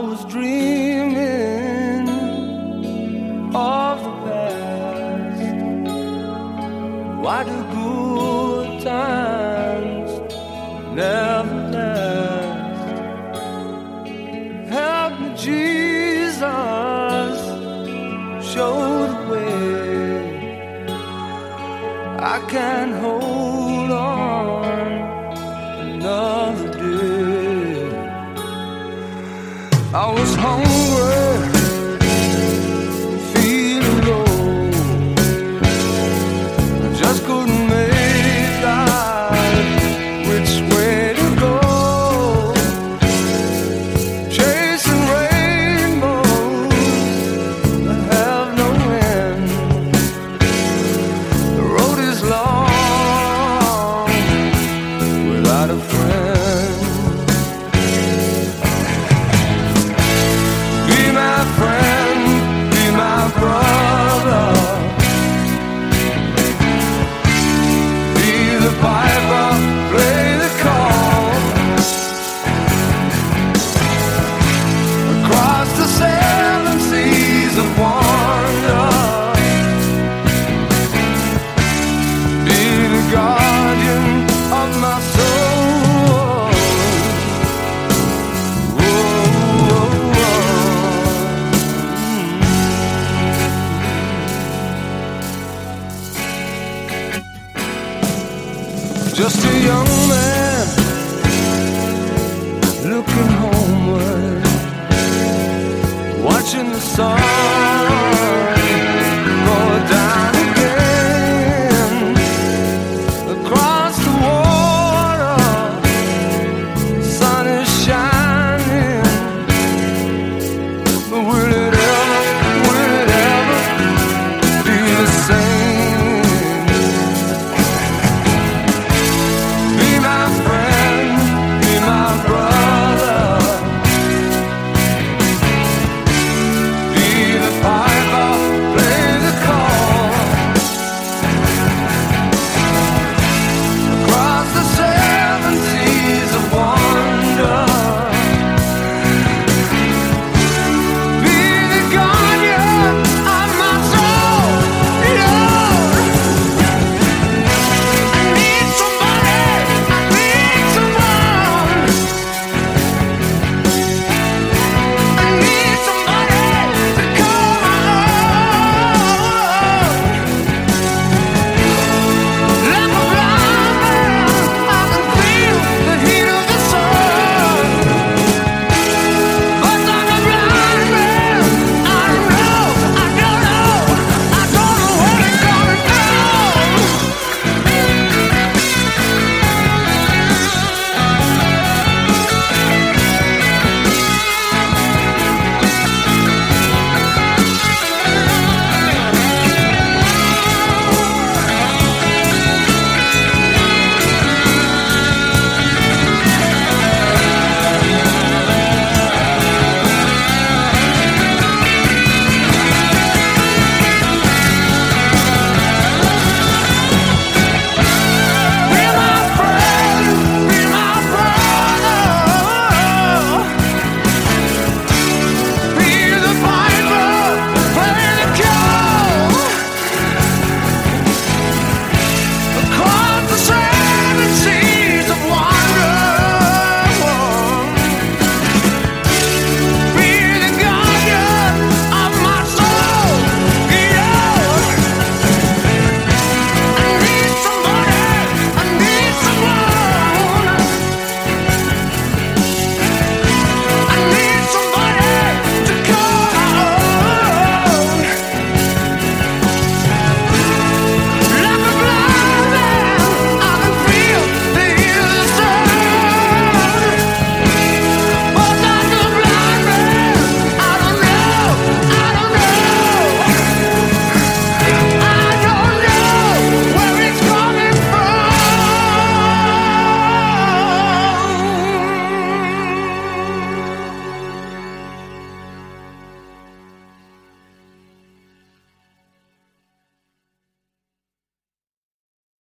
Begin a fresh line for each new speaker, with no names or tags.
was dreaming of the past. Why do good times never last? Help me, Jesus, show the way. I can't hold on another day. I was hungry, feeling low. I just couldn't make out which way to go. Chasing rainbows that have no end. The road is long without a friend. Be my friend, be my brother. Be the piper, play the call. Across the 7 seas of wonder. Be the guardian of my soul. Just a young man looking homeward, watching the sun